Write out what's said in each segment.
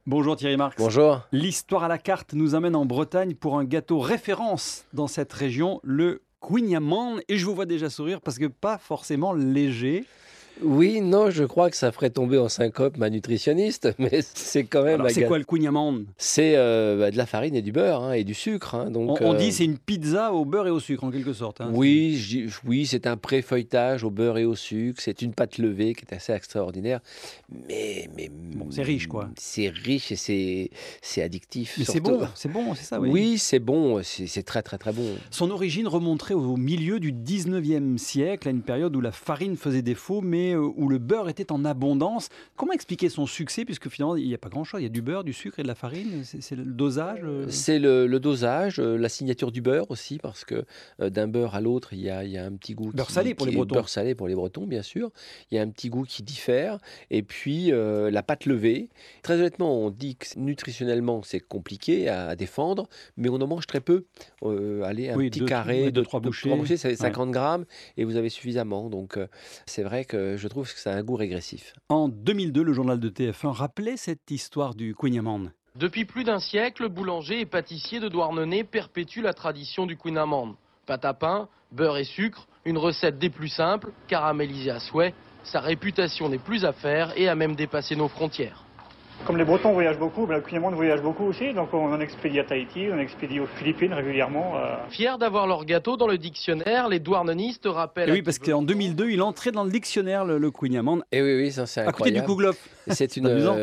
Bonjour Thierry Marx. Bonjour. L'histoire à la carte nous amène en Bretagne pour un gâteau référence dans cette région, le kouign-amann. Et je vous vois déjà sourire parce que pas forcément léger. Oui, non, je crois que ça ferait tomber en syncope ma nutritionniste, mais c'est quand même... Alors c'est quoi le kouign-amann? C'est de la farine et du beurre et du sucre. Donc, on dit c'est une pizza au beurre et au sucre en quelque sorte. Oui, c'est un pré-feuilletage au beurre et au sucre. C'est une pâte levée qui est assez extraordinaire. Mais bon, c'est riche quoi. C'est riche et c'est addictif. Mais surtout. c'est bon, c'est ça, oui. Oui, c'est bon, c'est très très très bon. Son origine remonterait au milieu du 19e siècle, à une période où la farine faisait défaut, mais où le beurre était en abondance. Comment expliquer son succès, puisque finalement il n'y a pas grand-chose, il y a du beurre, du sucre et de la farine, c'est le dosage C'est le dosage, la signature du beurre aussi, parce que d'un beurre à l'autre, il y a un petit goût beurre salé pour les Bretons. Beurre salé pour les Bretons, bien sûr. Il y a un petit goût qui diffère. Et puis, la pâte levée. Très honnêtement, on dit que nutritionnellement, c'est compliqué à défendre, mais on en mange très peu. Allez, un petit carré de 3 bouchées, c'est 50 grammes, et vous avez suffisamment. Donc, c'est vrai que je trouve que ça a un goût régressif. En 2002, le journal de TF1 rappelait cette histoire du kouign-amann. Depuis plus d'un siècle, boulangers et pâtissiers de Douarnenez perpétuent la tradition du kouign-amann. Pâte à pain, beurre et sucre, une recette des plus simples, caramélisée à souhait. Sa réputation n'est plus à faire et a même dépassé nos frontières. Comme les Bretons voyagent beaucoup, le kouign-amann voyage beaucoup aussi, donc on en expédie à Tahiti, on expédie aux Philippines régulièrement. Fiers d'avoir leur gâteau dans le dictionnaire, les douarnenistes rappellent... Et oui, parce qu'en 2002, il entrait dans le dictionnaire, le kouign-amann. Et oui, ça c'est incroyable. À côté du kouglof. C'est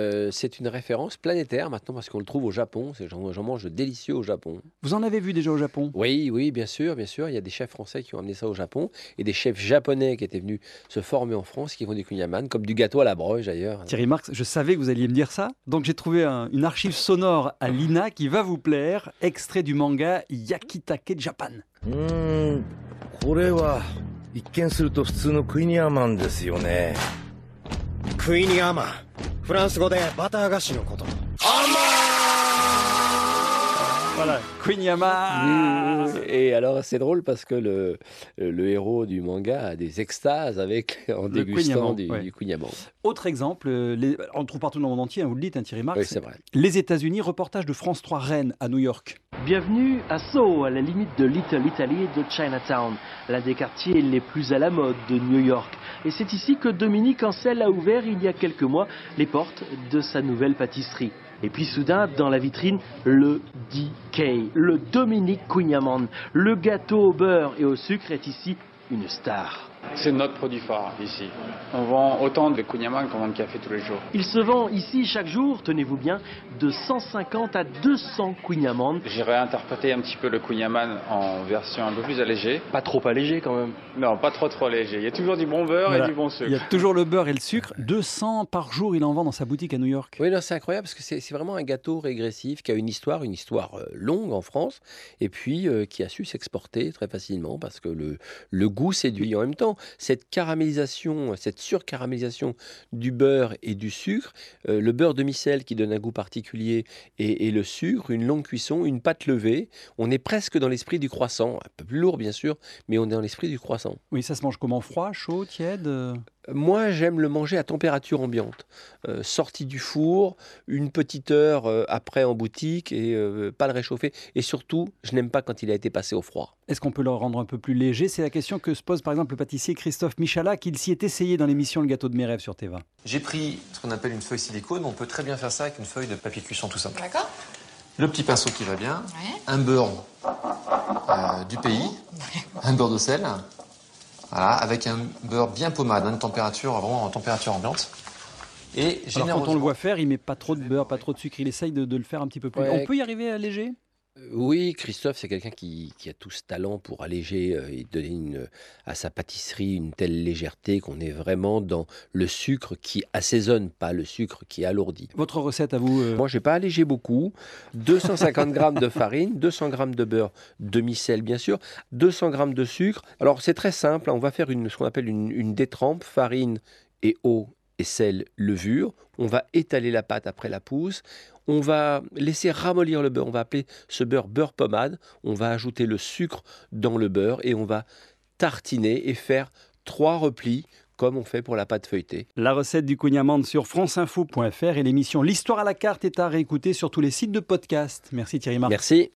une référence planétaire maintenant, parce qu'on le trouve au Japon. J'en mange délicieux au Japon. Vous en avez vu déjà au Japon? Oui, bien sûr. Il y a des chefs français qui ont amené ça au Japon, et des chefs japonais qui étaient venus se former en France, qui font du kouign-amann, comme du gâteau à la broche d'ailleurs. Thierry Marx, je savais que vous alliez me dire ça. Donc j'ai trouvé une archive sonore à l'INA qui va vous plaire, extrait du manga Yakitake Japan. これは一見すると普通のクイニアマンですよね。クイニアマン、フランス語でバター菓子のこと。 Voilà, kouign-amann. Et alors c'est drôle parce que le héros du manga a des extases en dégustant du kouign-amann. Autre exemple, on le trouve partout dans le monde entier, vous le dites, Thierry Marx. Oui, c'est vrai. Les États-Unis, reportage de France 3 Rennes à New York. Bienvenue à Soho, à la limite de Little Italy et de Chinatown, l'un des quartiers les plus à la mode de New York. Et c'est ici que Dominique Ancel a ouvert il y a quelques mois les portes de sa nouvelle pâtisserie. Et puis soudain, dans la vitrine, le DK, le Dominique kouign-amann. Le gâteau au beurre et au sucre est ici une star. C'est notre produit phare ici. On vend autant de kouign-amann qu'on vend de café tous les jours. Il se vend ici chaque jour, tenez-vous bien, de 150 à 200 kouign-amann. J'ai réinterprété un petit peu le kouign-amann en version un peu plus allégée. Pas trop allégé quand même. Non, pas trop léger. Il y a toujours du bon beurre et du bon sucre. Il y a toujours le beurre et le sucre. 200 par jour, il en vend dans sa boutique à New York. Oui, c'est incroyable parce que c'est vraiment un gâteau régressif qui a une histoire longue en France et puis qui a su s'exporter très facilement parce que le goût séduit. En même temps, cette caramélisation, cette surcaramélisation du beurre et du sucre, le beurre demi-sel qui donne un goût particulier et le sucre, une longue cuisson, une pâte levée, on est presque dans l'esprit du croissant, un peu plus lourd bien sûr, mais on est dans l'esprit du croissant. Oui, ça se mange comment? Froid, chaud, tiède? Moi, j'aime le manger à température ambiante, sorti du four, une petite heure après en boutique et pas le réchauffer. Et surtout, je n'aime pas quand il a été passé au froid. Est-ce qu'on peut le rendre un peu plus léger? C'est la question que se pose par exemple le pâtissier Christophe Michala, qui s'y est essayé dans l'émission Le Gâteau de mes rêves sur Téva. J'ai pris ce qu'on appelle une feuille silicone. On peut très bien faire ça avec une feuille de papier cuisson tout simple. D'accord. Le petit pinceau qui va bien, Ouais. un beurre du pays, un beurre de sel. Voilà, avec un beurre bien pommade, une température, vraiment en température ambiante. Et alors quand on le voit faire, il met pas trop de beurre, pas trop de sucre, il essaye de le faire un petit peu plus. Ouais. On peut y arriver à léger? Oui, Christophe, c'est quelqu'un qui a tout ce talent pour alléger et donner à sa pâtisserie une telle légèreté qu'on est vraiment dans le sucre qui assaisonne, pas le sucre qui alourdit. Votre recette à vous Moi, je n'ai pas allégé beaucoup. 250 grammes de farine, 200 grammes de beurre demi-sel, bien sûr, 200 grammes de sucre. Alors, c'est très simple. On va faire ce qu'on appelle une détrempe, farine et eau et sel, levure. On va étaler la pâte après la pousse. On va laisser ramollir le beurre. On va appeler ce beurre beurre pommade. On va ajouter le sucre dans le beurre et on va tartiner et faire 3 replis comme on fait pour la pâte feuilletée. La recette du kouign-amann sur franceinfo.fr et l'émission L'Histoire à la carte est à réécouter sur tous les sites de podcast. Merci Thierry Marx. Merci.